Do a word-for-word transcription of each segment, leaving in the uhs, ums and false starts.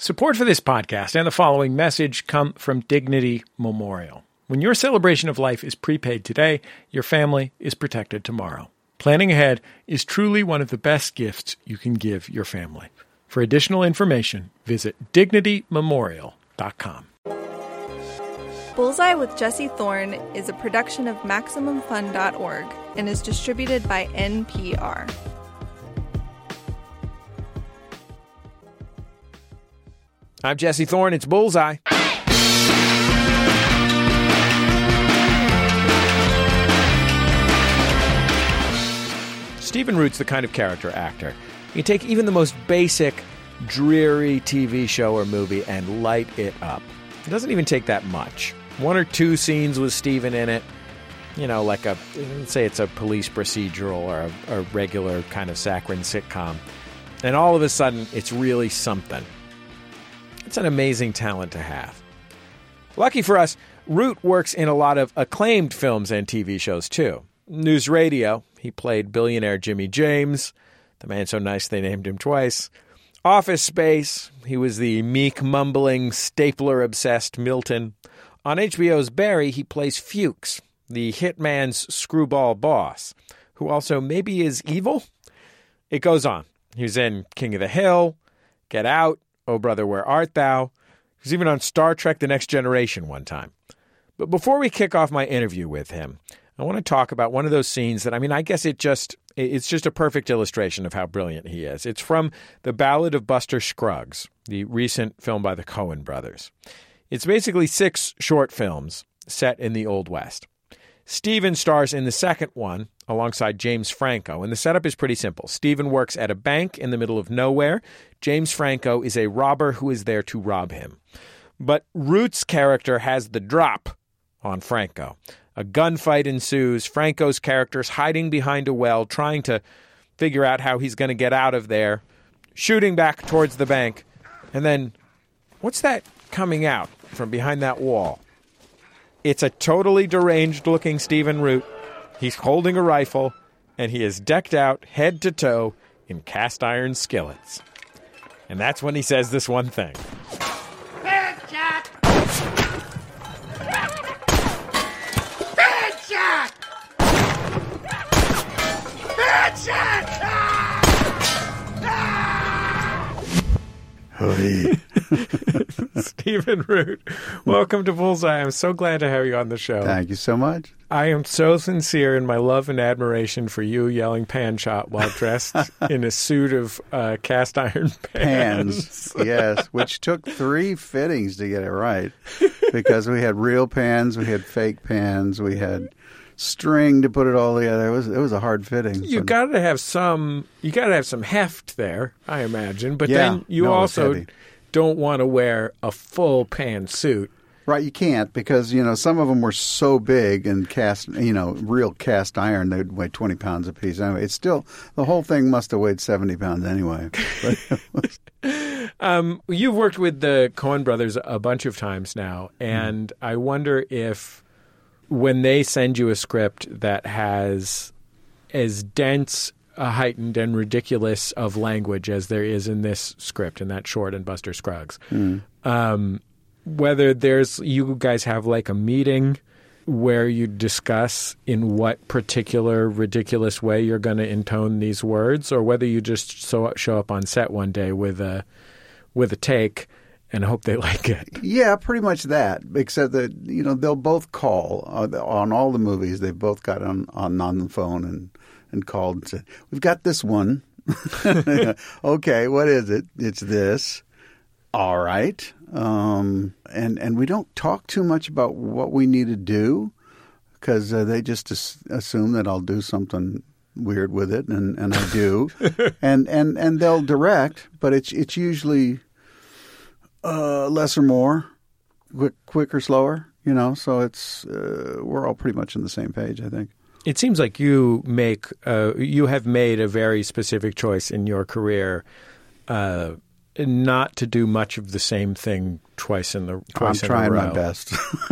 Support for this podcast and the following message come from Dignity Memorial. When your celebration of life is prepaid today, your family is protected tomorrow. Planning ahead is truly one of the best gifts you can give your family. For additional information, visit dignity memorial dot com. Bullseye with Jesse Thorne is a production of Maximum Fun dot org and is distributed by N P R. I'm Jesse Thorne. It's Bullseye. Stephen Root's the kind of character actor. You can take even the most basic, dreary T V show or movie and light it up. It doesn't even take that much. One or two scenes with Stephen in it, you know, like a, let's say it's a police procedural or a, a regular kind of saccharine sitcom. And all of a sudden, it's really something. It's an amazing talent to have. Lucky for us, Root works in a lot of acclaimed films and T V shows, too. News Radio, he played billionaire Jimmy James, the man so nice they named him twice. Office Space, he was the meek, mumbling, stapler-obsessed Milton. On H B O's Barry, he plays Fuchs, the hitman's screwball boss, who also maybe is evil? It goes on. He was in King of the Hill, Get Out, Oh Brother, Where Art Thou? He was even on Star Trek The Next Generation one time. But before we kick off my interview with him, I want to talk about one of those scenes that, I mean, I guess it just it's just a perfect illustration of how brilliant he is. It's from The Ballad of Buster Scruggs, the recent film by the Coen brothers. It's basically six short films set in the Old West. Stephen stars in the second one alongside James Franco, and the setup is pretty simple. Stephen works at a bank in the middle of nowhere. James Franco is a robber who is there to rob him. But Root's character has the drop on Franco. A gunfight ensues. Franco's character's hiding behind a well, trying to figure out how he's going to get out of there, shooting back towards the bank. And then, what's that coming out from behind that wall? It's a totally deranged-looking Stephen Root. He's holding a rifle, and he is decked out head to toe in cast-iron skillets. And that's when he says this one thing. Headshot! Headshot! Headshot! Ah! Hooey. Stephen Root, welcome to Bullseye. I'm so glad to have you on the show. Thank you so much. I am so sincere in my love and admiration for you yelling pan shot while dressed in a suit of uh, cast iron pans. Pans, yes, which took three fittings to get it right because we had real pans, we had fake pans, we had string to put it all together. It was it was a hard fitting. You so. got to have some. You got to have some heft there, I imagine. But Yeah, then you no, it's also heavy. don't want to wear a full pan suit. Right, you can't because, you know, some of them were so big and cast, you know, real cast iron, they'd weigh twenty pounds apiece. Anyway, it's still, the whole thing must have weighed seventy pounds anyway. um, you've worked with the Coen brothers a bunch of times now, and mm. I wonder if when they send you a script that has as dense, uh, heightened, and ridiculous of language as there is in this script, in that short in Buster Scruggs, mm. um, whether there's you guys have like a meeting where you discuss in what particular ridiculous way you're going to intone these words, or whether you just so, show up on set one day with a with a take and hope they like it. Yeah, pretty much that. Except that, you know, they'll both call uh, on all the movies. They've both got on on, on the phone and, and called and said, "We've got this one." Okay, what is it? It's this. All right. Um, and, and we don't talk too much about what we need to do because uh, they just as- assume that I'll do something weird with it, and, and I do. and, and and they'll direct, but it's it's usually uh, less or more, quick, quicker, slower, you know. So it's uh, we're all pretty much on the same page, I think. It seems like you make uh, you have made a very specific choice in your career uh, not to do much of the same thing twice in the twice I'm in trying a row. my best.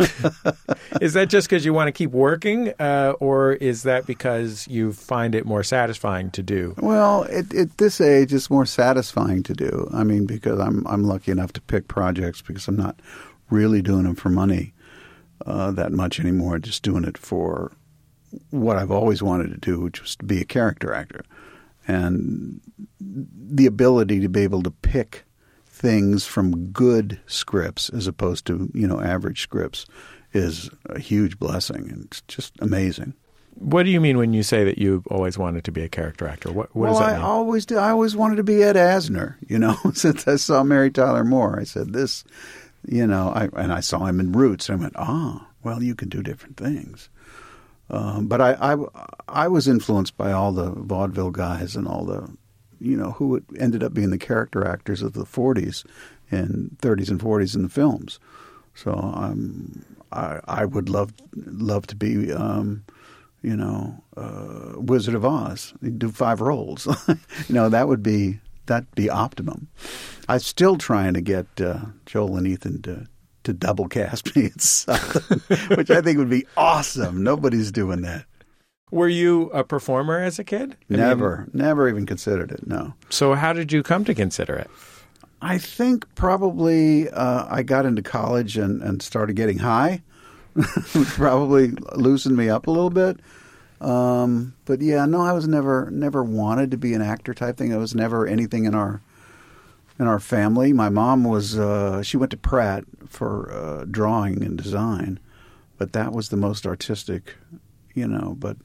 Is that just because you want to keep working, uh, or is that because you find it more satisfying to do? Well, at, at this age, it's more satisfying to do. I mean, because I'm I'm lucky enough to pick projects because I'm not really doing them for money uh, that much anymore. Just doing it for what I've always wanted to do, which was to be a character actor. And the ability to be able to pick things from good scripts as opposed to, you know, average scripts is a huge blessing. And it's just amazing. What do you mean when you say that you always wanted to be a character actor? What, what well, does that I mean? always did. I always wanted to be Ed Asner, you know, since I saw Mary Tyler Moore. I said, this, you know, I, and I saw him in Roots. I went, ah, well, you can do different things. Um, but I, I, I was influenced by all the vaudeville guys and all the, you know, who ended up being the character actors of the forties and thirties and forties in the films. So um, I, I would love love to be, um, you know, uh, Wizard of Oz. Do five roles. You know, that would be that'd be optimum. I'm still trying to get uh, Joel and Ethan to. to double cast me in something, which I think would be awesome. Nobody's doing that. Were you a performer as a kid? I Never. mean, never even considered it, no. So how did you come to consider it? I think probably uh, I got into college and, and started getting high, which probably loosened me up a little bit. Um, but yeah, no, I was never never wanted to be an actor type thing. I was never anything in our in our family. My mom was, uh, she went to Pratt for uh, drawing and design, but that was the most artistic, you know. But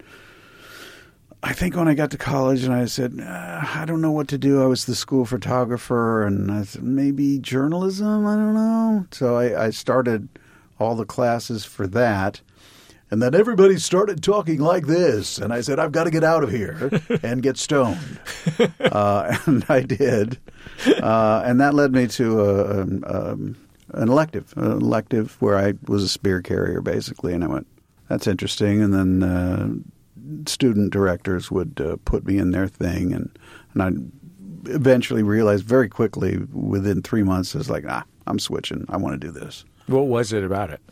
I think when I got to college and I said, uh, I don't know what to do. I was the school photographer and I said, maybe journalism, I don't know. So I, I started all the classes for that. And then everybody started talking like this. And I said, I've got to get out of here and get stoned. uh, and I did. Uh, and that led me to a, a, um, an elective, an elective where I was a spear carrier, basically. And I went, that's interesting. And then uh, student directors would uh, put me in their thing. And, and I eventually realized very quickly, within three months, I was like, ah, I'm switching. I want to do this. What was it about it?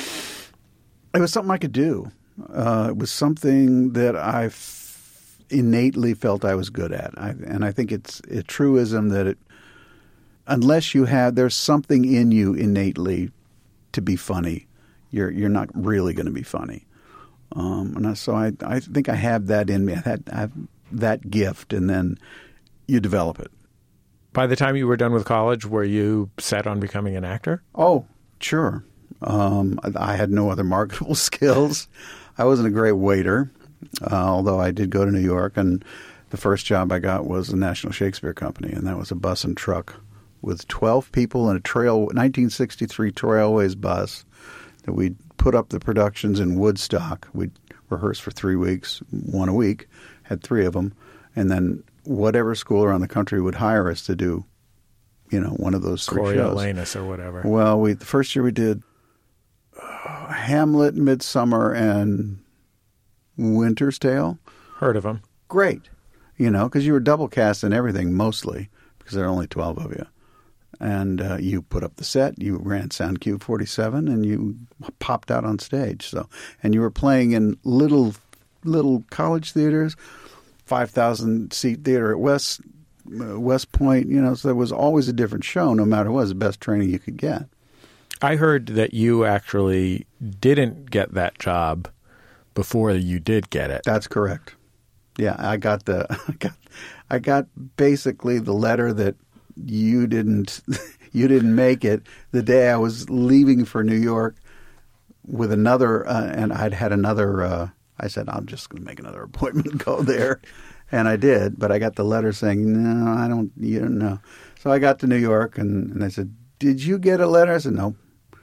It was something I could do. Uh, it was something that I f- innately felt I was good at. I, and I think it's a truism that it, unless you have, there's something in you innately to be funny, you're you're not really going to be funny. Um, and I, so I, I think I have that in me. I, had, I have that gift, and then you develop it. By the time you were done with college, were you set on becoming an actor? Oh, sure. Um, I had no other marketable skills. I wasn't a great waiter, uh, although I did go to New York. And the first job I got was the National Shakespeare Company, and that was a bus and truck with twelve people in a trail nineteen sixty-three Trailways bus that we'd put up the productions in Woodstock. We'd rehearse for three weeks, one a week, had three of them, and then whatever school around the country would hire us to do, you know, one of those three shows. Coriolanus or whatever. Well, we the first year we did uh, Hamlet, Midsummer, and Winter's Tale. Heard of them. Great, you know, because you were double cast and everything mostly because there are only twelve of you. And uh, you put up the set, you ran Sound Cube forty-seven, and you popped out on stage. So, and you were playing in little, little college theaters, five thousand seat theater at West uh, West Point. You know, so there was always a different show, no matter what. It was the best training you could get. I heard that you actually didn't get that job before you did get it. That's correct. Yeah, I got the, I got, I got basically the letter that you didn't, you didn't make it the day I was leaving for New York with another, uh, and I'd had another. Uh, I said, I'm just going to make another appointment and go there, and I did. But I got the letter saying, no, I don't, you don't know. So I got to New York, and, and I said, did you get a letter? I said, no.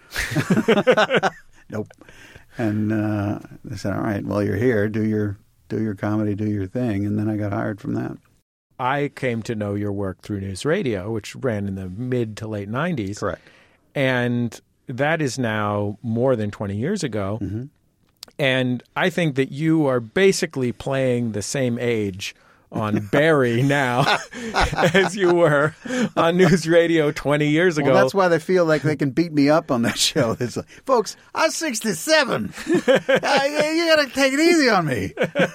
Nope. And uh, they said, all right, well, you're here. Do your do your comedy, do your thing. And then I got hired from that. I came to know your work through News Radio, which ran in the mid to late nineties. Correct. And that is now more than twenty years ago. Mm-hmm. And I think that you are basically playing the same age on Barry now as you were on News Radio twenty years ago. Well, that's why they feel like they can beat me up on that show. It's like, folks, I'm sixty-seven. uh, you got to take it easy on me.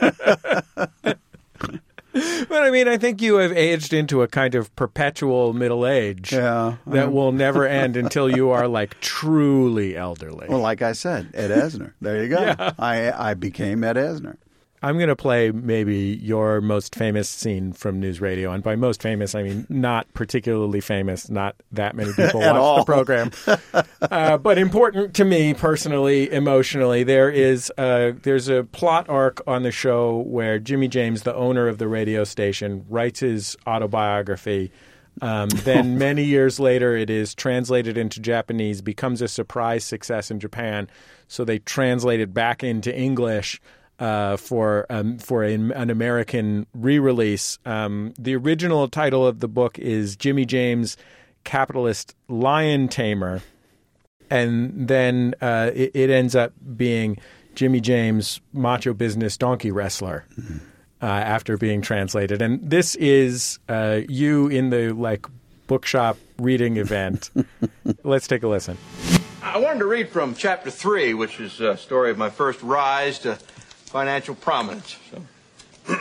But I mean, I think you have aged into a kind of perpetual middle age yeah, that um, will never end until you are like truly elderly. Well, like I said, Ed Asner. There you go. Yeah. I I became Ed Asner. I'm going to play maybe your most famous scene from News Radio. And by most famous, I mean not particularly famous. Not that many people watch all. the program. uh, but important to me personally, emotionally. There is a, there's a plot arc on the show where Jimmy James, the owner of the radio station, writes his autobiography. Um, then many years later, it is translated into Japanese, becomes a surprise success in Japan. So they translate it back into English. Uh, for um, for a, an American re-release. Um, the original title of the book is Jimmy James, Capitalist Lion Tamer. And then uh, it, it ends up being Jimmy James, Macho Business Donkey Wrestler mm-hmm. uh, after being translated. And this is uh, you in the like bookshop reading event. Let's take a listen. I wanted to read from chapter three, which is a story of my first rise to financial prominence. So.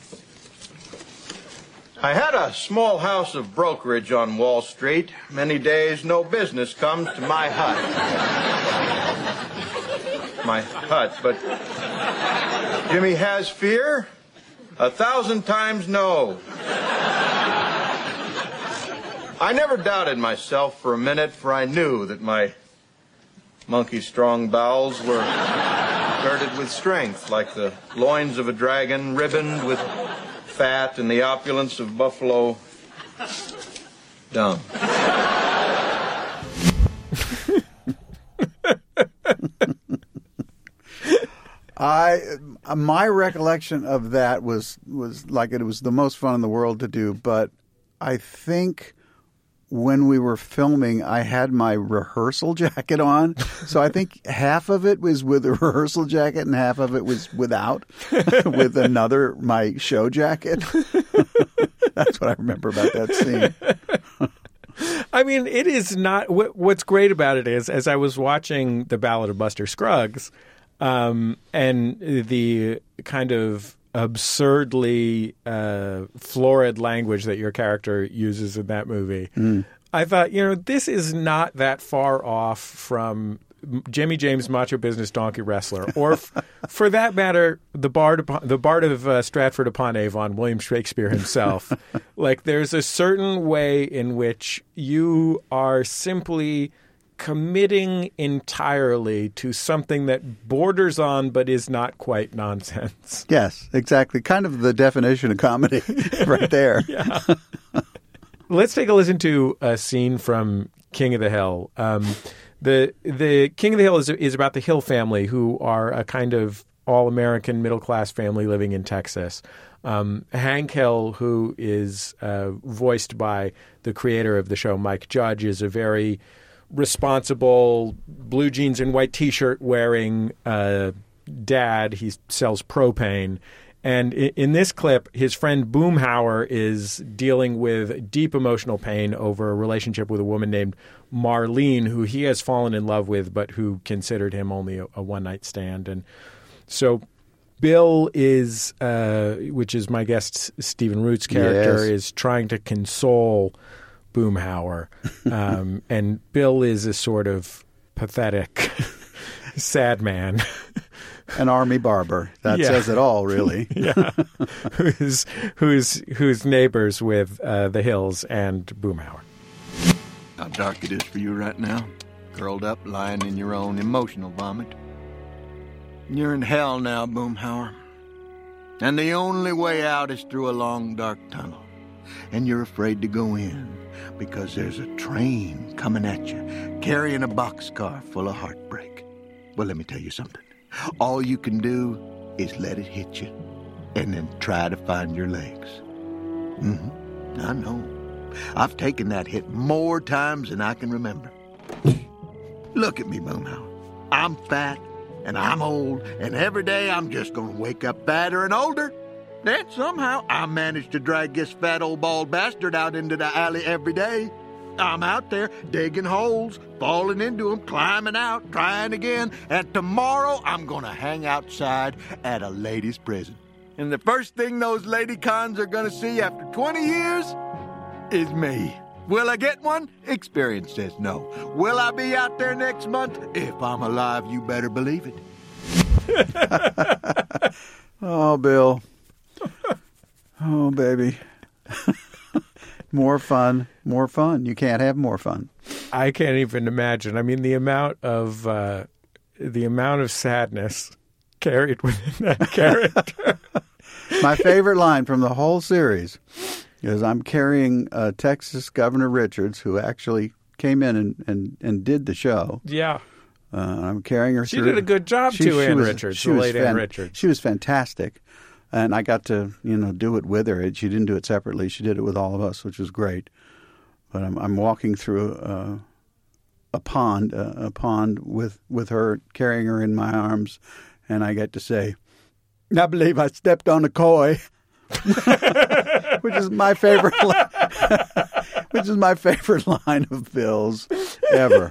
I had a small house of brokerage on Wall Street. Many days no business comes to my hut. My hut, but Jimmy has fear? A thousand times no. I never doubted myself for a minute, for I knew that my monkey-strong bowels were girded with strength, like the loins of a dragon, ribboned with fat and the opulence of buffalo dung. I my recollection of that was was like it was the most fun in the world to do, but I think when we were filming, I had my rehearsal jacket on. So I think half of it was with a rehearsal jacket and half of it was without, with another, my show jacket. That's what I remember about that scene. I mean, it is not – what's great about it is, as I was watching The Ballad of Buster Scruggs um, and the kind of absurdly uh, florid language that your character uses in that movie, mm. I thought, you know, this is not that far off from Jimmy James, Macho Business Donkey Wrestler, or f- for that matter, the Bard, upon, the Bard of uh, Stratford upon Avon, William Shakespeare himself. Like, there's a certain way in which you are simply committing entirely to something that borders on but is not quite nonsense. Yes, exactly. Kind of the definition of comedy right there. Yeah. Let's take a listen to a scene from King of the Hill. Um, the the King of the Hill is is about the Hill family, who are a kind of all-American middle-class family living in Texas. Um, Hank Hill, who is uh, voiced by the creator of the show, Mike Judge, is a very responsible blue jeans and white T-shirt wearing uh, dad. He sells propane. And in, in this clip, his friend Boomhauer is dealing with deep emotional pain over a relationship with a woman named Marlene, who he has fallen in love with, but who considered him only a, a one-night stand. And so Bill is, uh, which is my guest Stephen Root's character, yes. is trying to console Boomhauer. Um, and Bill is a sort of pathetic, sad man. An army barber. That yeah. says it all, really. Yeah. Who's, who's, who's neighbors with uh, the Hills and Boomhauer. How dark it is for you right now. Curled up, lying in your own emotional vomit. You're in hell now, Boomhauer. And the only way out is through a long, dark tunnel. And you're afraid to go in because there's a train coming at you, carrying a boxcar full of heartbreak. Well, let me tell you something. All you can do is let it hit you and then try to find your legs. Mm-hmm. I know. I've taken that hit more times than I can remember. Look at me, Boomhauer. I'm fat and I'm old, and every day I'm just going to wake up fatter and older. Then somehow I manage to drag this fat old bald bastard out into the alley every day. I'm out there digging holes, falling into them, climbing out, trying again, and tomorrow I'm gonna hang outside at a ladies' prison. And the first thing those lady cons are gonna see after twenty years is me. Will I get one? Experience says no. Will I be out there next month? If I'm alive, you better believe it. Oh, Bill. Oh, baby. More fun, more fun. You can't have more fun. I can't even imagine. I mean, the amount of uh, the amount of sadness carried within that character. My favorite line from the whole series is I'm carrying uh, Texas Governor Richards, who actually came in and, and, and did the show. Yeah. Uh, I'm carrying her She through. did a good job, she, too, she Ann was, Richards, she the was late Ann fan- Richards. She was fantastic. And I got to, you know, do it with her. She didn't do it separately. She did it with all of us, which was great. But I'm, I'm walking through uh, a pond, uh, a pond with, with her, carrying her in my arms, and I get to say, "I believe I stepped on a koi," which is my favorite, li- which is my favorite line of Bill's ever.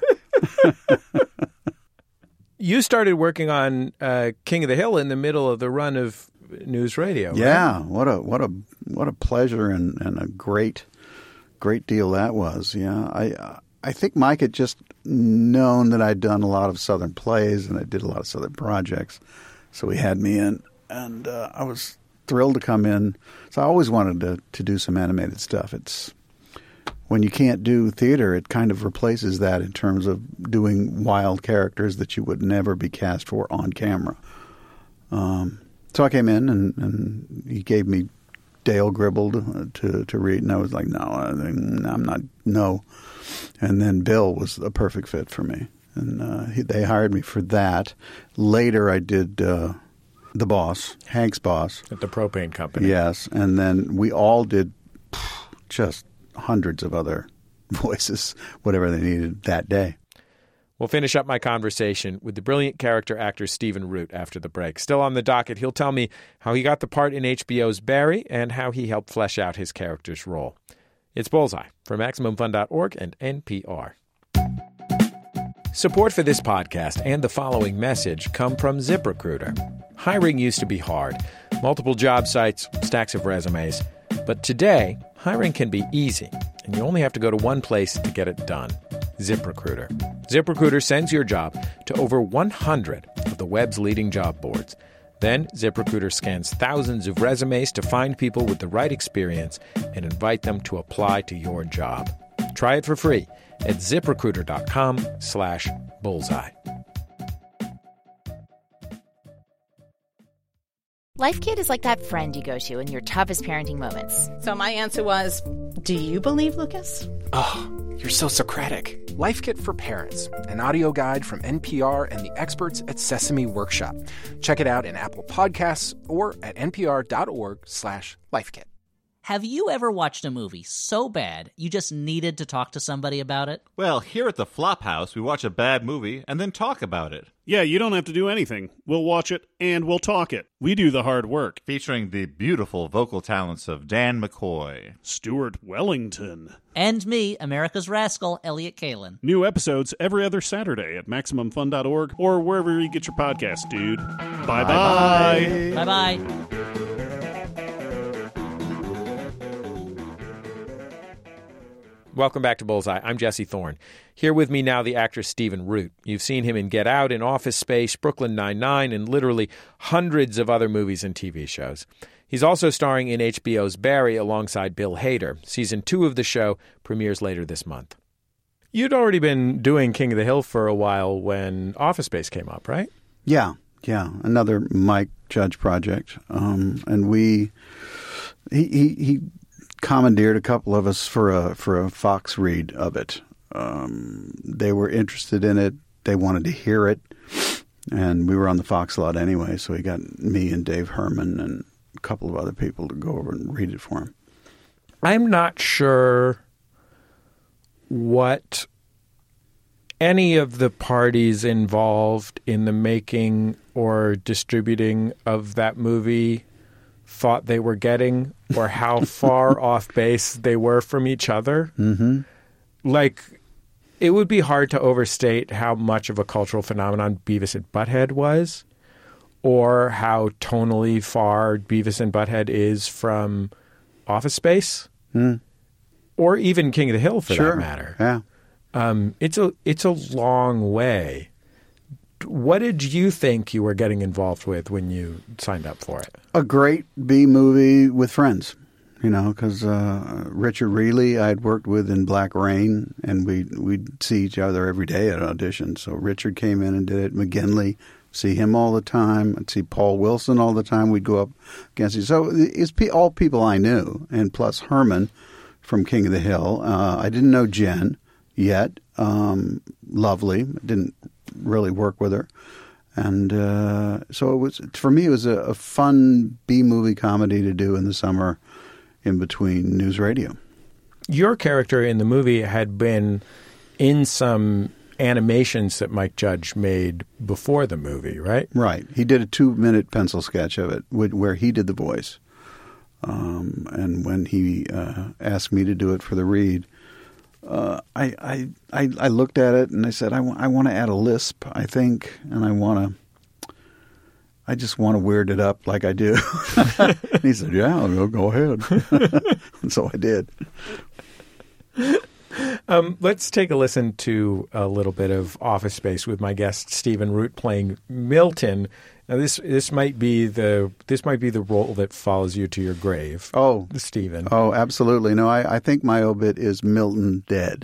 You started working on uh, King of the Hill in the middle of the run of News Radio. Right? Yeah, what a what a what a pleasure and, and a great great deal that was. Yeah, I I think Mike had just known that I'd done a lot of Southern plays and I did a lot of Southern projects, so he had me in, and uh, I was thrilled to come in. So I always wanted to to do some animated stuff. It's when you can't do theater, it kind of replaces that in terms of doing wild characters that you would never be cast for on camera. Um, so I came in and, and he gave me Dale Gribble to to read, and I was like, no, I'm not, no. And then Bill was a perfect fit for me, and uh, he, they hired me for that. Later, I did uh, The Boss, Hank's Boss. At the propane company. Yes, and then we all did just hundreds of other voices, whatever they needed that day. We'll finish up my conversation with the brilliant character actor Stephen Root after the break. Still on the docket, he'll tell me how he got the part in H B O's Barry and how he helped flesh out his character's role. It's Bullseye for Maximum Fun dot org and N P R. Support for this podcast and the following message come from ZipRecruiter. Hiring used to be hard. Multiple job sites, stacks of resumes. But today, hiring can be easy, and you only have to go to one place to get it done. ZipRecruiter. ZipRecruiter sends your job to over one hundred of the web's leading job boards. Then, ZipRecruiter scans thousands of resumes to find people with the right experience and invite them to apply to your job. Try it for free at ZipRecruiter.com slash bullseye. Life Kit is like that friend you go to in your toughest parenting moments. So my answer was, do you believe Lucas? Oh, you're so Socratic. Life Kit for Parents, an audio guide from N P R and the experts at Sesame Workshop. Check it out in Apple Podcasts or at npr.org slash lifekit. Have you ever watched a movie so bad you just needed to talk to somebody about it? Well, here at the Flophouse, we watch a bad movie and then talk about it. Yeah, you don't have to do anything. We'll watch it and we'll talk it. We do the hard work. Featuring the beautiful vocal talents of Dan McCoy, Stuart Wellington, and me, America's Rascal, Elliot Kalin. New episodes every other Saturday at Maximum Fun dot org or wherever you get your podcasts, dude. Bye-bye. Bye-bye. Welcome back to Bullseye. I'm Jesse Thorne. Here with me now, the actor Stephen Root. You've seen him in Get Out, in Office Space, Brooklyn Nine-Nine, and literally hundreds of other movies and T V shows. He's also starring in H B O's Barry alongside Bill Hader. Season two of the show premieres later this month. You'd already been doing King of the Hill for a while when Office Space came up, right? Yeah, yeah. Another Mike Judge project. Um, and we, he, he, he commandeered a couple of us for a for a Fox read of it. Um, they were interested in it. They wanted to hear it, and we were on the Fox lot anyway. So he got me and Dave Herman and a couple of other people to go over and read it for him. I'm not sure what any of the parties involved in the making or distributing of that movie thought they were getting or how far off base they were from each other. Mm-hmm. Like, it would be hard to overstate how much of a cultural phenomenon Beavis and Butthead was, or how tonally far Beavis and Butthead is from Office Space, mm. or even King of the Hill, for sure. that matter. Yeah, um, it's a it's a long way. What did you think you were getting involved with when you signed up for it? A great B movie with friends. You know, because uh, Richard Reilly I'd worked with in Black Rain, and we we'd see each other every day at auditions. So Richard came in and did it. McGinley, see him all the time. I'd see Paul Wilson all the time. We'd go up against each. So it's all people I knew, and plus Herman from King of the Hill. Uh, I didn't know Jen yet. Um, lovely. Didn't really work with her. And uh, so it was, for me, it was a, a fun B-movie comedy to do in the summer in between news radio. Your character in the movie had been in some animations that Mike Judge made before the movie, right? Right. He did a two-minute pencil sketch of it where he did the voice. Um, and when he uh, asked me to do it for the read, uh, I, I, I, I looked at it and I said, I, w- I want to add a lisp, I think, and I want to I just want to weird it up like I do. And he said, yeah, I'll go ahead. And so I did. Um, let's take a listen to a little bit of Office Space with my guest Stephen Root playing Milton. Now this this might be the this might be the role that follows you to your grave. Oh, Stephen. Oh, absolutely. No, I, I think my obit is Milton dead.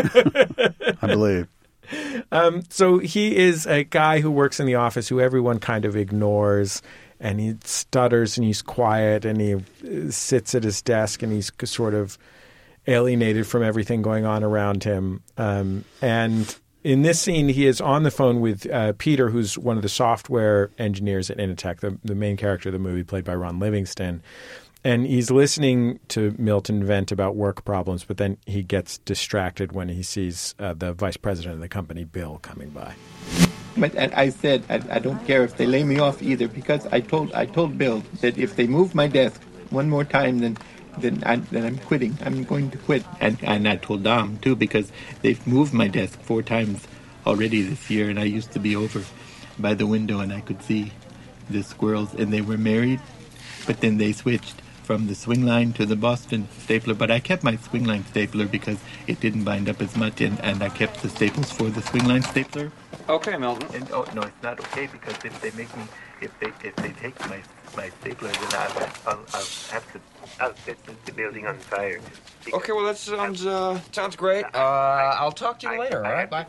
I believe. Um, so he is a guy who works in the office who everyone kind of ignores, and he stutters and he's quiet and he sits at his desk and he's sort of alienated from everything going on around him. Um, and in this scene, he is on the phone with uh, Peter, who's one of the software engineers at Initech, the, the main character of the movie, played by Ron Livingston. And he's listening to Milton vent about work problems, but then he gets distracted when he sees uh, the vice president of the company, Bill, coming by. But and I said I, I don't care if they lay me off either, because I told I told Bill that if they move my desk one more time, then then, I, then I'm quitting. I'm going to quit. And and I told Dom too, because they've moved my desk four times already this year, and I used to be over by the window and I could see the squirrels, and they were married, but then they switched from the swing line to the Boston stapler, but I kept my swing line stapler because it didn't bind up as much, and, and I kept the staples for the swing line stapler. Okay, Milton. And, oh no, it's not okay, because if they make me, if they if they take my my stapler, then I'll, I'll, I'll have to I'll set the building on fire. Okay, well that sounds uh, sounds great. Uh, I'll talk to you later. All right, bye.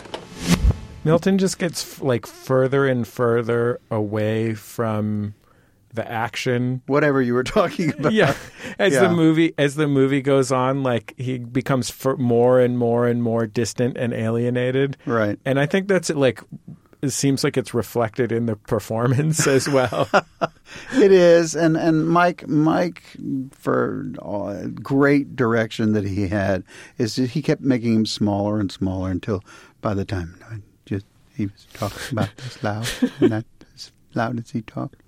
Milton just gets like further and further away from the action, whatever you were talking about. Yeah, as yeah. the movie as the movie goes on, like he becomes f- more and more and more distant and alienated. Right, and I think that's like it seems like it's reflected in the performance as well. It is, and and Mike Mike for uh, great direction that he had is that he kept making him smaller and smaller until by the time I just he was talking about this loud, not as loud as he talked.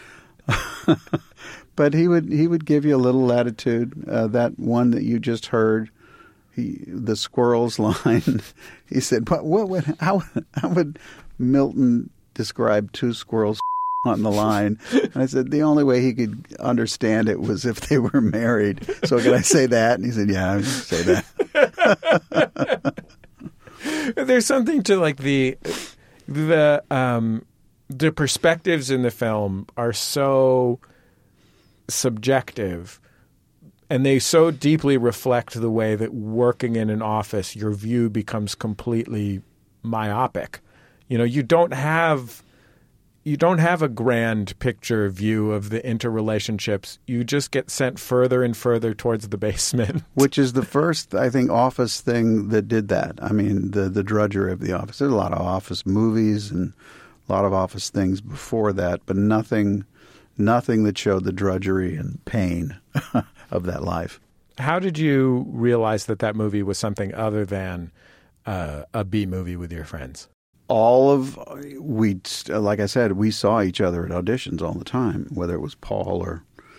But he would he would give you a little latitude. Uh, that one that you just heard, he the squirrels line. He said, "What? What would? How? How would Milton describe two squirrels on the line?" And I said, the only way he could understand it was if they were married. So could I say that? And he said, "Yeah, I can say that." There's something to like the the. Um, The perspectives in the film are so subjective, and they so deeply reflect the way that working in an office, your view becomes completely myopic. You know, you don't have you don't have a grand picture view of the interrelationships. You just get sent further and further towards the basement. Which is the first, I think, office thing that did that. I mean, the the drudgery of the office. There's a lot of office movies and a lot of office things before that, but nothing nothing that showed the drudgery and pain of that life. How did you realize that that movie was something other than uh, a B movie with your friends? All of, we, like I said, we saw each other at auditions all the time, whether it was Paul or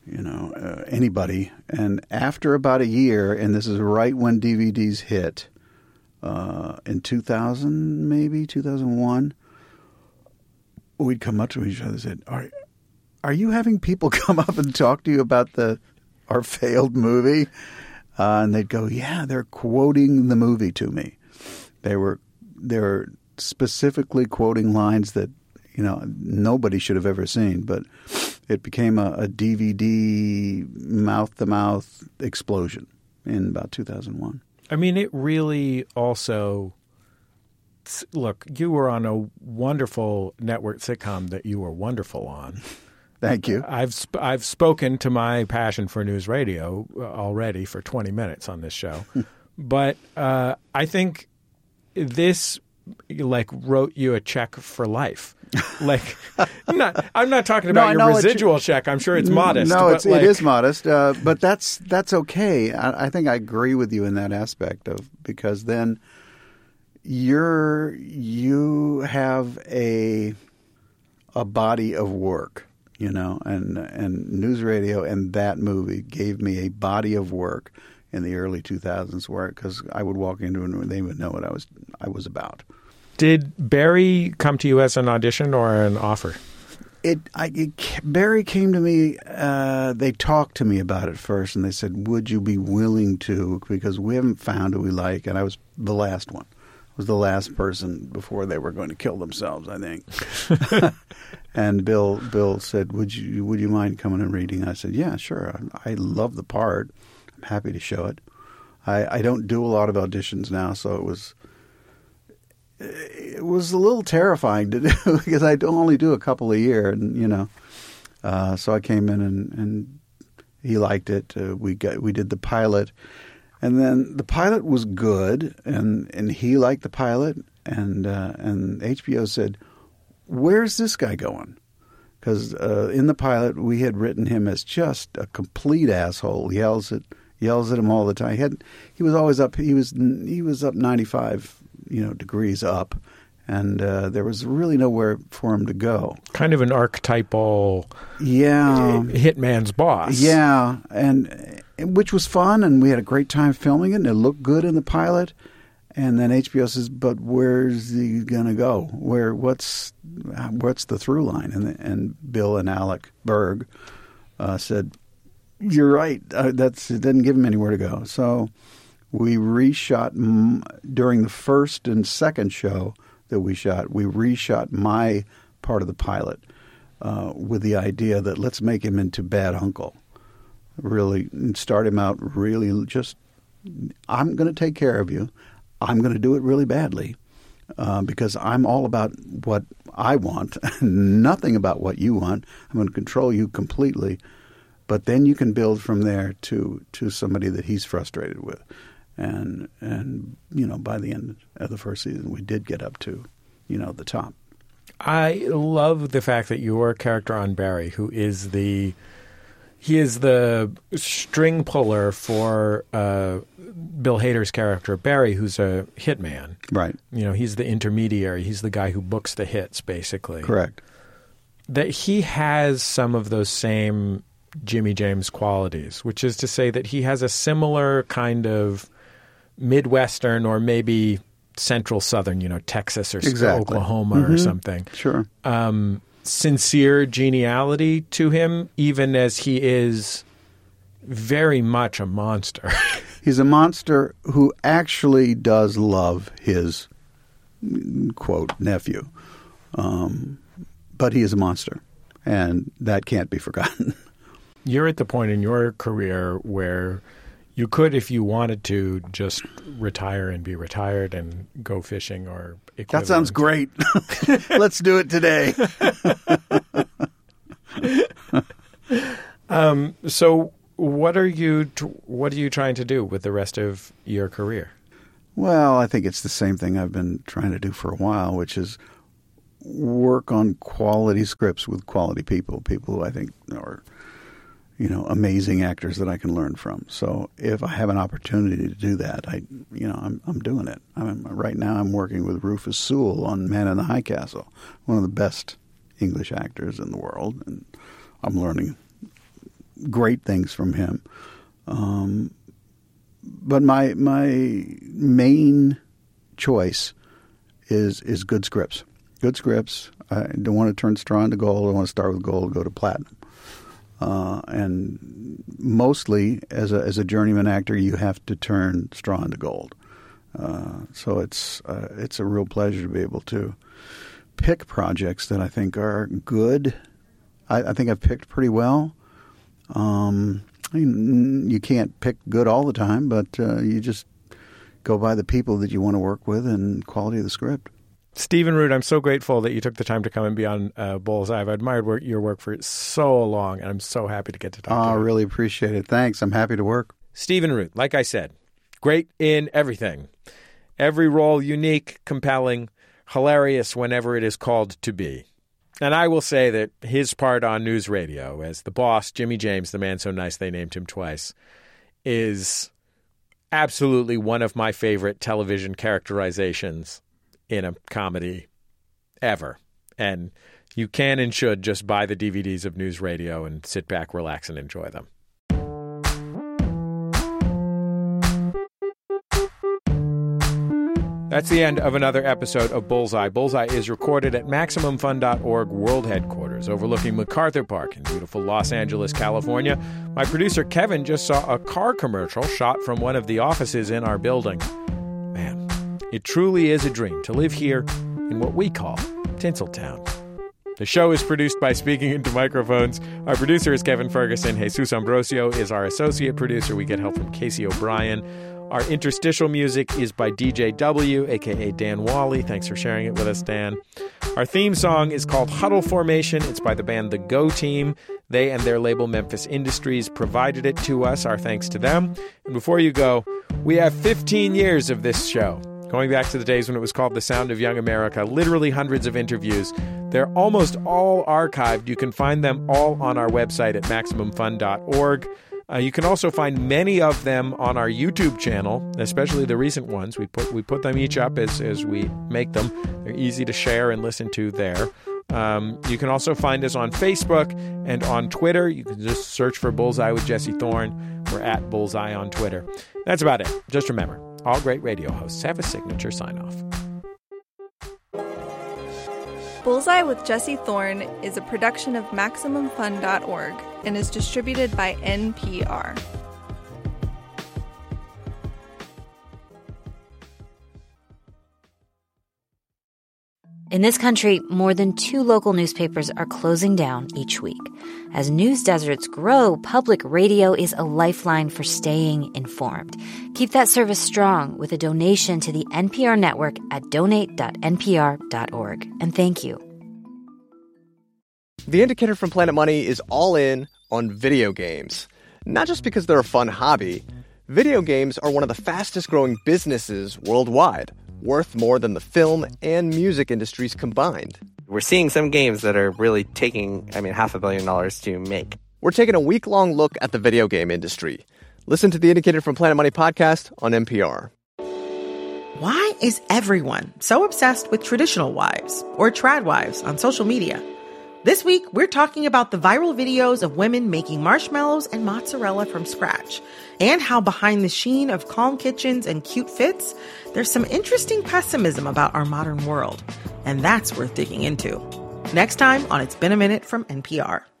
you know, uh, anybody. And after about a year, and this is right when D V Ds hit, uh, in two thousand, maybe two thousand one, we'd come up to each other and said, "Are are you having people come up and talk to you about the our failed movie?" Uh, and they'd go, "Yeah, they're quoting the movie to me. They were they were specifically quoting lines that, you know, nobody should have ever seen." But it became a, a D V D mouth-to-mouth explosion in about two thousand one. I mean, it really also – look, you were on a wonderful network sitcom that you were wonderful on. Thank you. I've sp- I've spoken to my passion for news radio already for twenty minutes on this show. But uh, I think this like wrote you a check for life. Like, I'm not, I'm not talking about no, your residual check. I'm sure it's modest. No, but it's, like, it is modest. Uh, but that's that's okay. I, I think I agree with you in that aspect of because then you're you have a a body of work, you know, and and news radio and that movie gave me a body of work in the early two thousands where because I would walk into it and they would know what I was I was about. Did Barry come to you as an audition or an offer? It, I, it Barry came to me. Uh, they talked to me about it first, and they said, "Would you be willing to?" Because we haven't found who we like, and I was the last one. I was the last person before they were going to kill themselves, I think. And Bill, Bill said, "Would you, would you mind coming and reading?" I said, "Yeah, sure. I, I love the part. I'm happy to show it." I, I don't do a lot of auditions now, so it was. It was a little terrifying to do because I only do a couple a year, and you know, uh, so I came in and, and he liked it. Uh, we got we did the pilot, and then the pilot was good, and, and he liked the pilot, and uh, and H B O said, "Where's this guy going?" Because uh, in the pilot we had written him as just a complete asshole. He yells at yells at him all the time. He had he was always up. He was he was up ninety-five. You know, degrees up, and uh, there was really nowhere for him to go. Kind of an archetypal, yeah, hitman's boss. Yeah, and which was fun, and we had a great time filming it, and it looked good in the pilot. And then H B O says, "But where's he gonna go? Where? What's what's the through line?" And and Bill and Alec Berg uh, said, "You're right. Uh, that's it didn't give him anywhere to go." So. We reshot m- during the first and second show that we shot. We reshot my part of the pilot uh, with the idea that let's make him into bad uncle. Really start him out really just. I'm going to take care of you. I'm going to do it really badly uh, because I'm all about what I want, nothing about what you want. I'm going to control you completely. But then you can build from there to to somebody that he's frustrated with. And, and you know, by the end of the first season, we did get up to, you know, the top. I love the fact that your character on Barry, who is the he is the string puller for uh, Bill Hader's character, Barry, who's a hitman. Right. You know, he's the intermediary. He's the guy who books the hits, basically. Correct. That he has some of those same Jimmy James qualities, which is to say that he has a similar kind of Midwestern or maybe Central Southern, you know, Texas or exactly. Oklahoma mm-hmm. or something. Sure. Um, sincere geniality to him, even as he is very much a monster. He's a monster who actually does love his, quote, nephew. Um, but he is a monster, and that can't be forgotten. You're at the point in your career where you could, if you wanted to, just retire and be retired and go fishing or equivalent. That sounds great. Let's do it today. um, so, what are you? What are you trying to do with the rest of your career? Well, I think it's the same thing I've been trying to do for a while, which is work on quality scripts with quality people, people who I think are, you know, amazing actors that I can learn from. So if I have an opportunity to do that, I, you know, I'm I'm doing it. I'm, right now I'm working with Rufus Sewell on Man in the High Castle, one of the best English actors in the world, and I'm learning great things from him. Um, but my my main choice is is good scripts. Good scripts. I don't want to turn straw into gold. I want to start with gold, go to platinum. Uh, and mostly, as a as a journeyman actor, you have to turn straw into gold. Uh, so it's uh, it's a real pleasure to be able to pick projects that I think are good. I, I think I've picked pretty well. Um, I mean, you can't pick good all the time, but uh, you just go by the people that you want to work with and quality of the script. Stephen Root, I'm so grateful that you took the time to come and be on uh, Bullseye. I've admired work, your work for so long, and I'm so happy to get to talk oh, to you. I really appreciate it. Thanks. I'm happy to work. Stephen Root, like I said, great in everything. Every role unique, compelling, hilarious whenever it is called to be. And I will say that his part on News Radio as the boss, Jimmy James, the man so nice they named him twice, is absolutely one of my favorite television characterizations in a comedy ever. And you can and should just buy the D V Ds of News Radio and sit back, relax, and enjoy them. That's the end of another episode of Bullseye. Bullseye is recorded at Maximum Fun dot org World Headquarters, overlooking MacArthur Park in beautiful Los Angeles, California. My producer, Kevin, just saw a car commercial shot from one of the offices in our building. Man, it truly is a dream to live here in what we call Tinseltown. The show is produced by Speaking Into Microphones. Our producer is Kevin Ferguson. Jesus Ambrosio is our associate producer. We get help from Casey O'Brien. Our interstitial music is by D J W, a k a. Dan Wally. Thanks for sharing it with us, Dan. Our theme song is called Huddle Formation. It's by the band The Go Team. They and their label Memphis Industries provided it to us. Our thanks to them. And before you go, we have fifteen years of this show. Going back to the days when it was called The Sound of Young America, literally hundreds of interviews. They're almost all archived. You can find them all on our website at Maximum Fun dot org. Uh, you can also find many of them on our YouTube channel, especially the recent ones. We put we put them each up as, as we make them. They're easy to share and listen to there. Um, you can also find us on Facebook and on Twitter. You can just search for Bullseye with Jesse Thorne. We're at Bullseye on Twitter. That's about it. Just remember, all great radio hosts have a signature sign-off. Bullseye with Jesse Thorne is a production of Maximum Fun dot org and is distributed by N P R. In this country, more than two local newspapers are closing down each week. As news deserts grow, public radio is a lifeline for staying informed. Keep that service strong with a donation to the N P R network at donate dot N P R dot org. And thank you. The Indicator from Planet Money is all in on video games. Not just because they're a fun hobby. Video games are one of the fastest growing businesses worldwide, worth more than the film and music industries combined. We're seeing some games that are really taking, I mean, half a billion dollars to make. We're taking a week-long look at the video game industry. Listen to the Indicator from Planet Money podcast on N P R. Why is everyone so obsessed with traditional wives or trad wives on social media? This week, we're talking about the viral videos of women making marshmallows and mozzarella from scratch, and how behind the sheen of calm kitchens and cute fits, there's some interesting pessimism about our modern world. And that's worth digging into. Next time on It's Been a Minute from N P R.